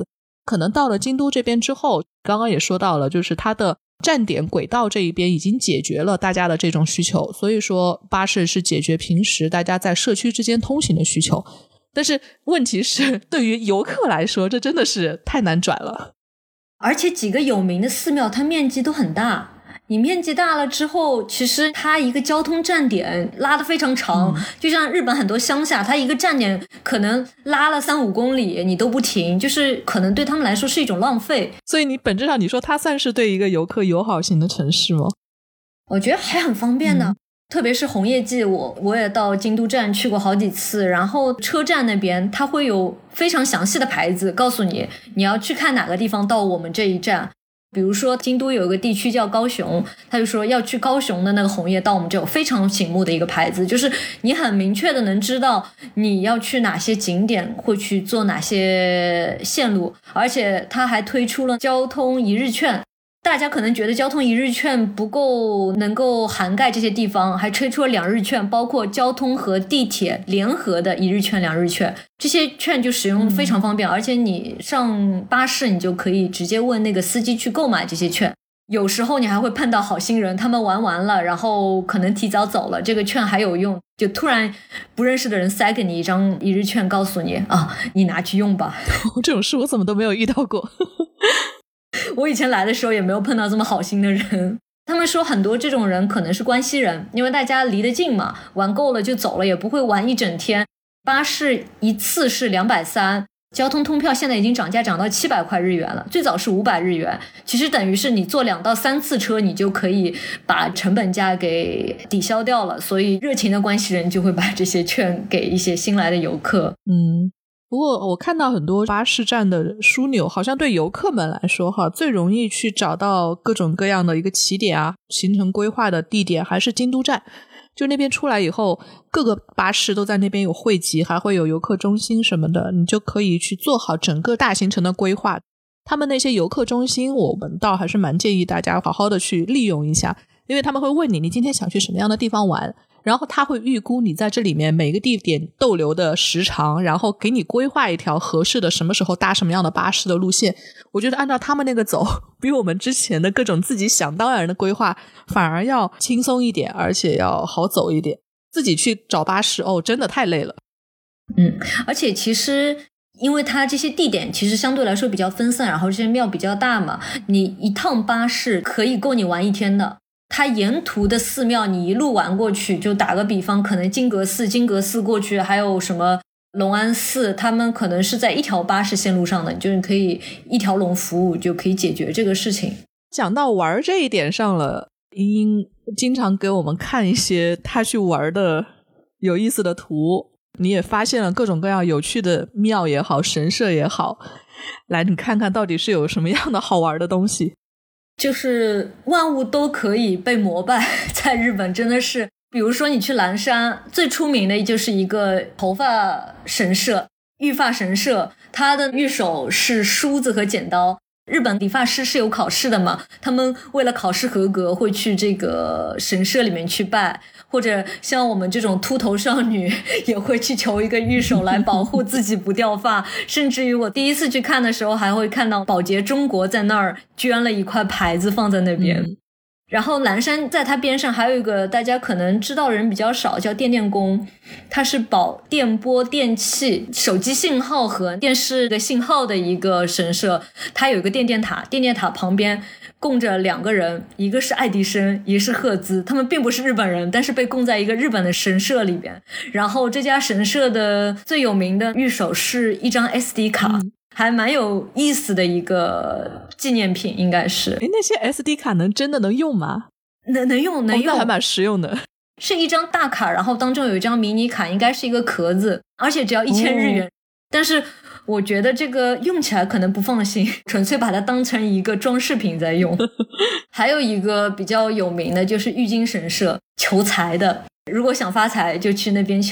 可能到了京都这边之后，刚刚也说到了，就是它的站点轨道这一边已经解决了大家的这种需求，所以说巴士是解决平时大家在社区之间通行的需求。但是问题是对于游客来说这真的是太难转了， 而且几个有名的寺庙它面积都很大，你面积大了之后，其实它一个交通站点拉得非常长、嗯、就像日本很多乡下，它一个站点可能拉了三五公里你都不停，就是可能对他们来说是一种浪费。 所以你本质上你说它算是对一个游客友好型的城市吗？ 我觉得还很方便的、嗯、特别是红叶季，我我也到京都站去过好几次，然后车站那边它会有非常详细的牌子告诉你你要去看哪个地方到我们这一站。比如说京都有一个地区叫高雄，他就说要去高雄的那个红叶到我们这有非常醒目的一个牌子，就是你很明确的能知道你要去哪些景点，会去做哪些线路，而且他还推出了交通一日券。大家可能觉得交通一日券不够能够涵盖这些地方，还推出了两日券，包括交通和地铁联合的一日券两日券，这些券就使用非常方便、嗯、而且你上巴士你就可以直接问那个司机去购买这些券。有时候你还会碰到好心人，他们玩完了然后可能提早走了，这个券还有用，就突然不认识的人塞给你一张一日券，告诉你啊，你拿去用吧。 这种事我怎么都没有遇到过。 我以前来的时候也没有碰到这么好心的人。他们说很多这种人可能是关西人，因为大家离得近嘛，玩够了就走了，也不会玩一整天。巴士一次是两百三十，交通通票现在已经涨价涨到七百块日元了，最早是五百日元，其实等于是你坐两到三次车你就可以把成本价给抵消掉了，所以热情的关西人就会把这些券给一些新来的游客。 嗯，不过我看到很多巴士站的枢纽，好像对游客们来说哈，最容易去找到各种各样的一个起点啊，行程规划的地点还是京都站。就那边出来以后，各个巴士都在那边有汇集，还会有游客中心什么的，你就可以去做好整个大行程的规划。他们那些游客中心我们倒还是蛮建议大家好好的去利用一下，因为他们会问你你今天想去什么样的地方玩，然后他会预估你在这里面每个地点逗留的时长，然后给你规划一条合适的什么时候搭什么样的巴士的路线。我觉得按照他们那个走，比我们之前的各种自己想当然的规划反而要轻松一点，而且要好走一点。自己去找巴士哦，真的太累了。 嗯，而且其实因为它这些地点其实相对来说比较分散，然后这些庙比较大嘛，你一趟巴士可以够你玩一天的。它沿途的寺庙你一路玩过去，就打个比方，可能金阁寺金阁寺过去，还有什么龙安寺，他们可能是在一条巴士线路上的，就是可以一条龙服务就可以解决这个事情。 讲到玩这一点上了，茵茵经常给我们看一些他去玩的有意思的图，你也发现了各种各样有趣的庙也好神社也好，来你看看到底是有什么样的好玩的东西。 就是万物都可以被膜拜，在日本真的是，比如说你去岚山，最出名的就是一个头发神社，玉发神社，它的御守是梳子和剪刀。日本理发师是有考试的嘛，他们为了考试合格会去这个神社里面去拜，或者像我们这种秃头少女也会去求一个御守来保护自己不掉发。甚至于我第一次去看的时候还会看到保洁中国在那儿捐了一块牌子放在那边、嗯、然后岚山在它边上还有一个大家可能知道的人比较少，叫电电宫，它是保电波电器手机信号和电视的信号的一个神社。它有一个电电塔，电电塔旁边供着两个人，一个是爱迪生，一个是赫兹，他们并不是日本人，但是被供在一个日本的神社里边。然后这家神社的最有名的御守是一张 S D 卡、嗯、还蛮有意思的一个纪念品应该是。 诶，那些 S D 卡能真的能用吗？ 能能用能用、哦、 那还蛮实用的。 是一张大卡，然后当中有一张迷你卡，应该是一个壳子，而且只要一千日元、哦、但是我觉得这个用起来可能不放心，纯粹把它当成一个装饰品在用。还有一个比较有名的就是玉京神社，求财的，如果想发财就去那边求。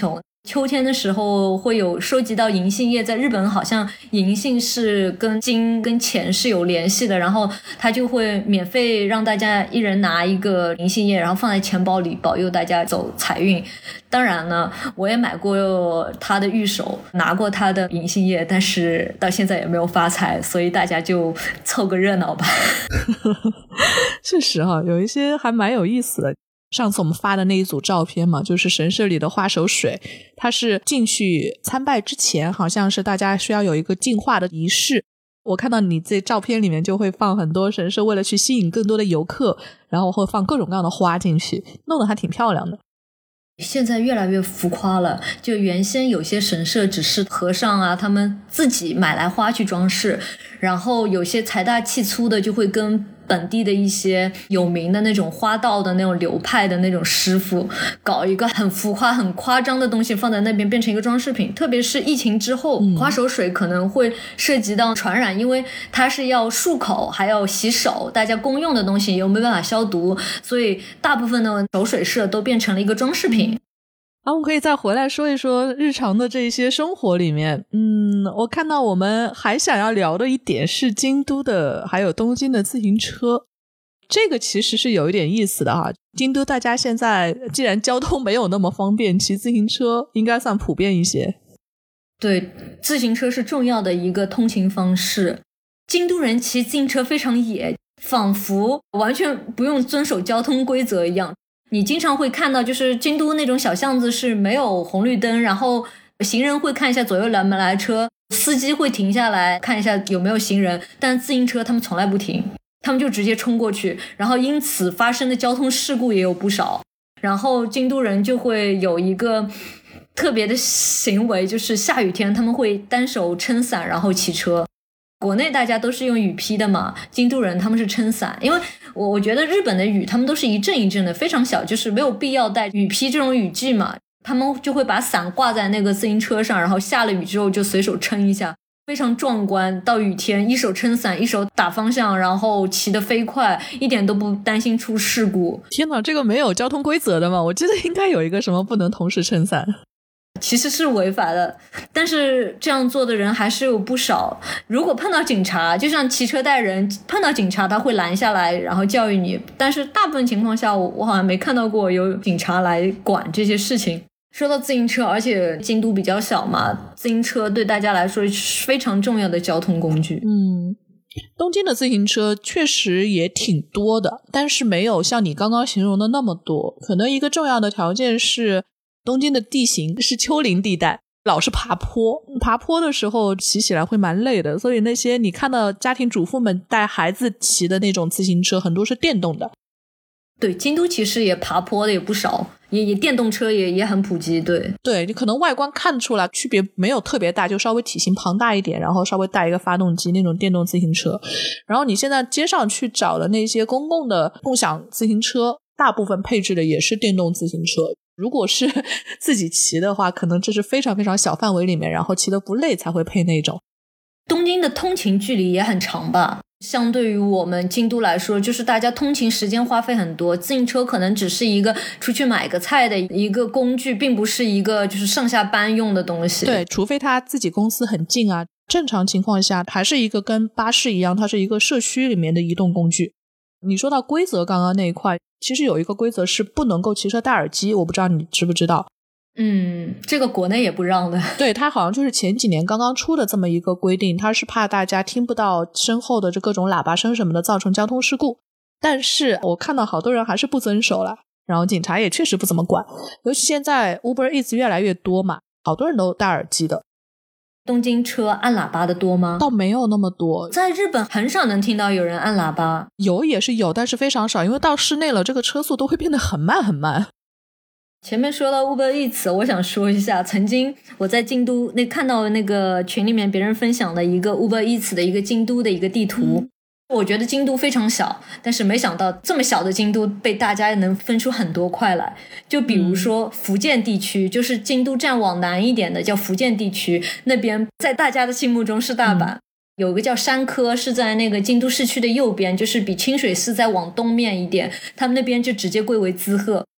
秋天的时候会有收集到银杏叶，在日本好像银杏是跟金跟钱是有联系的，然后他就会免费让大家一人拿一个银杏叶，然后放在钱包里保佑大家走财运。当然呢，我也买过他的玉手，拿过他的银杏叶，但是到现在也没有发财，所以大家就凑个热闹吧。 确实哈、啊，有一些还蛮有意思的。上次我们发的那一组照片嘛，就是神社里的花手水，它是进去参拜之前好像是大家需要有一个净化的仪式。我看到你这照片里面就会放很多神社为了去吸引更多的游客，然后会放各种各样的花进去，弄得还挺漂亮的。 现在越来越浮夸了，就原先有些神社只是和尚啊他们自己买来花去装饰，然后有些财大气粗的就会跟本地的一些有名的那种花道的那种流派的那种师傅搞一个很浮夸很夸张的东西放在那边变成一个装饰品。特别是疫情之后、嗯、花手水可能会涉及到传染，因为它是要漱口还要洗手，大家公用的东西又没办法消毒，所以大部分的手水社都变成了一个装饰品。 啊，我们可以再回来说一说日常的这些生活里面。嗯，我看到我们还想要聊的一点是京都的还有东京的自行车，这个其实是有一点意思的哈。京都大家现在既然交通没有那么方便，骑自行车应该算普遍一些。 对，自行车是重要的一个通勤方式。京都人骑自行车非常野，仿佛完全不用遵守交通规则一样。你经常会看到就是京都那种小巷子是没有红绿灯，然后行人会看一下左右来没来车，司机会停下来看一下有没有行人，但自行车他们从来不停，他们就直接冲过去，然后因此发生的交通事故也有不少。然后京都人就会有一个特别的行为，就是下雨天他们会单手撑伞然后骑车。国内大家都是用雨披的嘛，京都人他们是撑伞，因为我我觉得日本的雨他们都是一阵一阵的非常小，就是没有必要带雨披这种雨具嘛，他们就会把伞挂在那个自行车上，然后下了雨之后就随手撑一下，非常壮观。到雨天一手撑伞一手打方向，然后骑得飞快，一点都不担心出事故。 天哪，这个没有交通规则的吗？我记得应该有一个什么不能同时撑伞， 其实是违法的，但是这样做的人还是有不少。如果碰到警察，就像骑车带人，碰到警察他会拦下来然后教育你，但是大部分情况下我我好像没看到过有警察来管这些事情。说到自行车，而且京都比较小嘛，自行车对大家来说是非常重要的交通工具。 嗯，东京的自行车确实也挺多的，但是没有像你刚刚形容的那么多。可能一个重要的条件是东京的地形是丘陵地带，老是爬坡，爬坡的时候骑起来会蛮累的，所以那些你看到家庭主妇们带孩子骑的那种自行车很多是电动的。 对，京都其实也爬坡的也不少，也也电动车也也很普及。对对，你可能外观看出来区别没有特别大，就稍微体型庞大一点，然后稍微带一个发动机那种电动自行车。然后你现在街上去找的那些公共的共享自行车，大部分配置的也是电动自行车。如果是自己骑的话，可能这是非常非常小范围里面，然后骑得不累才会配那种。 东京的通勤距离也很长吧，相对于我们京都来说，就是大家通勤时间花费很多，自行车可能只是一个出去买个菜的一个工具，并不是一个就是上下班用的东西。 对，除非他自己公司很近啊，正常情况下还是一个跟巴士一样，它是一个社区里面的移动工具。你说到规则刚刚那一块，其实有一个规则是不能够骑车戴耳机，我不知道你知不知道。 嗯，这个国内也不让的。 对，它好像就是前几年刚刚出的这么一个规定，它是怕大家听不到身后的这各种喇叭声什么的造成交通事故，但是我看到好多人还是不遵守了，然后警察也确实不怎么管。尤其现在 Uber Eats 越来越多嘛，好多人都戴耳机的。 东京车按喇叭的多吗？ 倒没有那么多， 在日本很少能听到有人按喇叭。 有也是有，但是非常少，因为到室内了这个车速都会变得很慢很慢。 前面说到 Uber Eats， 我想说一下，曾经我在京都那看到那个群里面别人分享的一个 Uber Eats 的一个京都的一个地图、嗯、我觉得京都非常小，但是没想到这么小的京都被大家能分出很多块来。就比如说福建地区、嗯、就是京都站往南一点的叫福建地区，那边在大家的心目中是大阪、嗯，有个叫山科，是在那个京都市区的右边，就是比清水寺再往东面一点，他们那边就直接归为滋贺。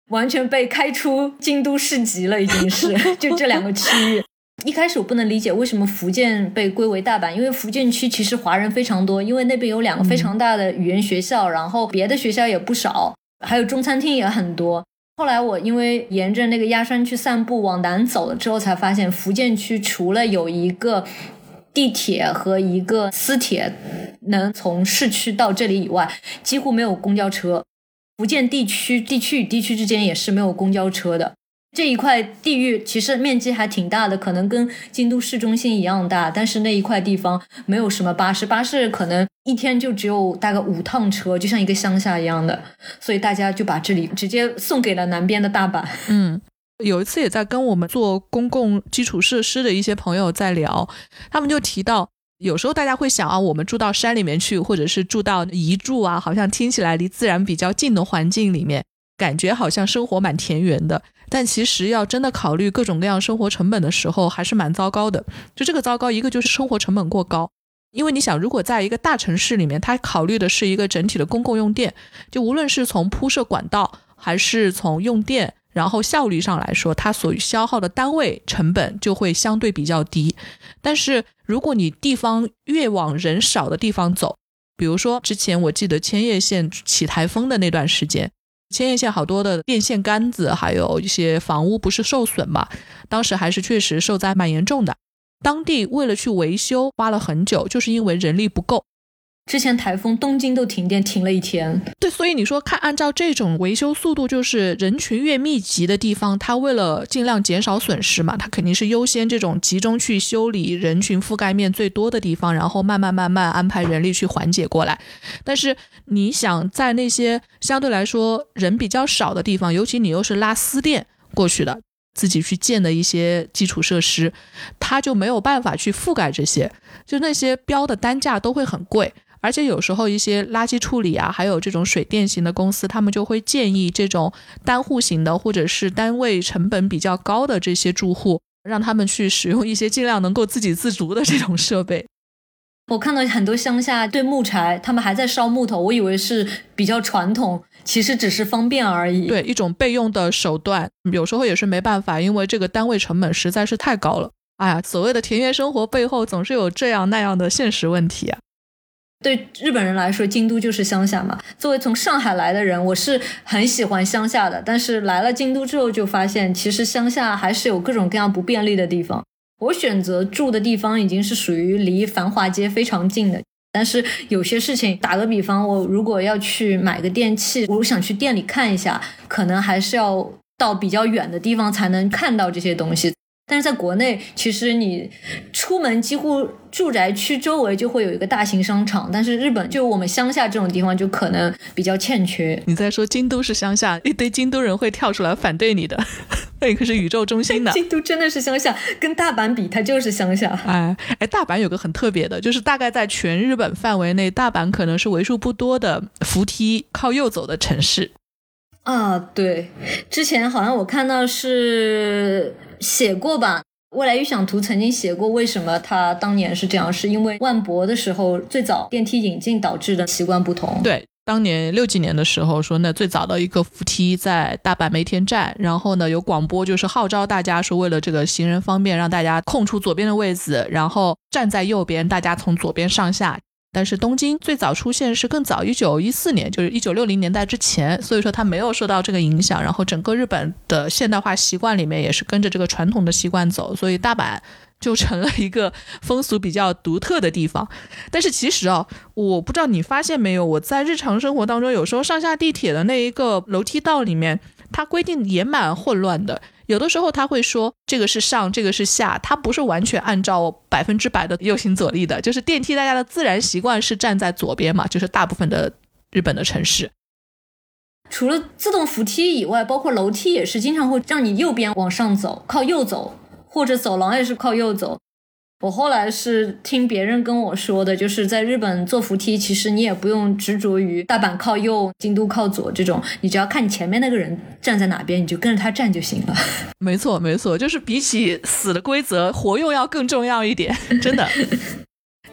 完全被开出京都市级了，已经是就这两个区域。一开始我不能理解为什么福建被归为大阪，因为福建区其实华人非常多，因为那边有两个非常大的语言学校、嗯、然后别的学校也不少，还有中餐厅也很多。后来我因为沿着那个鸭山区散步往南走了之后，才发现福建区除了有一个地铁和一个私铁能从市区到这里以外，几乎没有公交车。福建地区地区与地区之间也是没有公交车的。这一块地域其实面积还挺大的，可能跟京都市中心一样大，但是那一块地方没有什么巴士，巴士可能一天就只有大概五趟车，就像一个乡下一样的，所以大家就把这里直接送给了南边的大阪。 嗯，有一次也在跟我们做公共基础设施的一些朋友在聊，他们就提到有时候大家会想啊，我们住到山里面去，或者是住到宜住啊，好像听起来离自然比较近的环境里面，感觉好像生活蛮田园的，但其实要真的考虑各种各样生活成本的时候还是蛮糟糕的。就这个糟糕，一个就是生活成本过高，因为你想如果在一个大城市里面，它考虑的是一个整体的公共用电，就无论是从铺设管道还是从用电然后效率上来说，它所消耗的单位成本就会相对比较低。但是如果你地方越往人少的地方走，比如说之前我记得千叶县起台风的那段时间，千叶县好多的电线杆子还有一些房屋不是受损嘛，当时还是确实受灾蛮严重的，当地为了去维修花了很久，就是因为人力不够。 之前台风东京都停电停了一天。 对，所以你说看按照这种维修速度，就是人群越密集的地方，它为了尽量减少损失嘛，它肯定是优先这种集中去修理人群覆盖面最多的地方，然后慢慢慢慢安排人力去缓解过来。但是你想在那些相对来说人比较少的地方，尤其你又是拉私电过去的，自己去建的一些基础设施，它就没有办法去覆盖这些，就那些标的单价都会很贵。而且有时候一些垃圾处理啊，还有这种水电型的公司，他们就会建议这种单户型的或者是单位成本比较高的这些住户，让他们去使用一些尽量能够自给自足的这种设备。 我看到很多乡下对木柴他们还在烧木头，我以为是比较传统，其实只是方便而已。 对，一种备用的手段，有时候也是没办法，因为这个单位成本实在是太高了。哎呀，所谓的田园生活背后总是有这样那样的现实问题啊。 对日本人来说，京都就是乡下嘛。作为从上海来的人，我是很喜欢乡下的，但是来了京都之后就发现，其实乡下还是有各种各样不便利的地方。我选择住的地方已经是属于离繁华街非常近的，但是有些事情，打个比方，我如果要去买个电器，我想去店里看一下，可能还是要到比较远的地方才能看到这些东西。但是在国内，其实你出门几乎住宅区周围就会有一个大型商场，但是日本就我们乡下这种地方就可能比较欠缺。 你在说京都是乡下，一堆京都人会跳出来反对你的，那可是宇宙中心的。 京都真的是乡下，跟大阪比它就是乡下。 哎哎，大阪有个很特别的，就是大概在全日本范围内，大阪可能是为数不多的扶梯靠右走的城市。 啊，对，之前好像我看到是写过吧，未来预想图曾经写过为什么他当年是这样，是因为万博的时候最早电梯引进导致的习惯不同。 对，当年六几年的时候说呢，最早的一个扶梯在大阪梅田站，然后呢有广播就是号召大家说为了这个行人方便，让大家空出左边的位子，然后站在右边，大家从左边上下。但是东京最早出现是更早，一九一四年，就是一九六零年代之前，所以说它没有受到这个影响，然后整个日本的现代化习惯里面也是跟着这个传统的习惯走，所以大阪就成了一个风俗比较独特的地方。但是其实啊，我不知道你发现没有，我在日常生活当中有时候上下地铁的那一个楼梯道里面，它规定也蛮混乱的。有的时候他会说这个是上这个是下，它不是完全按照百分之百的右行左力的，就是电梯大家的自然习惯是站在左边嘛，就是大部分的日本的城市。 除了自动扶梯以外，包括楼梯也是经常会让你右边往上走，靠右走，或者走廊也是靠右走。我后来是听别人跟我说的，就是在日本坐扶梯其实你也不用执着于大阪靠右京都靠左这种，你只要看你前面那个人站在哪边，你就跟着他站就行了。 没错没错，就是比起死的规则活用要更重要一点，真的。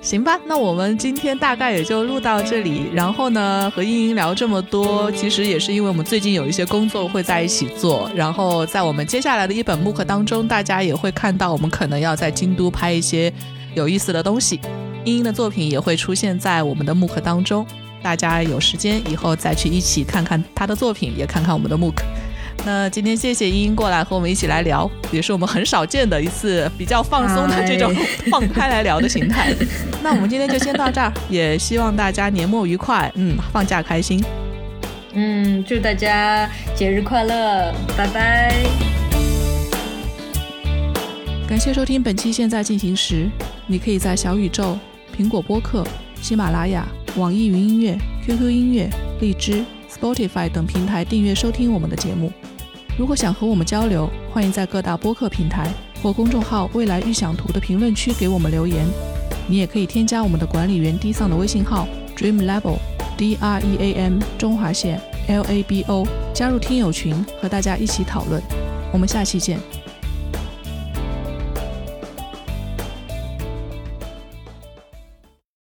行吧，那我们今天大概也就录到这里。然后呢，和茵茵聊这么多，其实也是因为我们最近有一些工作会在一起做，然后在我们接下来的一本 MOOC 当中，大家也会看到我们可能要在京都拍一些有意思的东西，茵茵的作品也会出现在我们的 MOOC 当中，大家有时间以后再去一起看看她的作品，也看看我们的 MOOC。那今天谢谢茵茵过来和我们一起来聊，也是我们很少见的一次比较放松的这种放开来聊的形态。那我们今天就先到这儿，也希望大家年末愉快，嗯，放假开心。 嗯，祝大家节日快乐，拜拜。 感谢收听本期现在进行时，你可以在小宇宙、苹果播客、喜马拉雅、网易云音乐、Q Q 音乐、荔枝、Spotify 等平台订阅收听我们的节目。如果想和我们交流，欢迎在各大播客平台或公众号未来预想图的评论区给我们留言。你也可以添加我们的管理员 D 桑的微信号 dreamlabo D R E A M 中华线 L A B O， 加入听友群和大家一起讨论。我们下期见。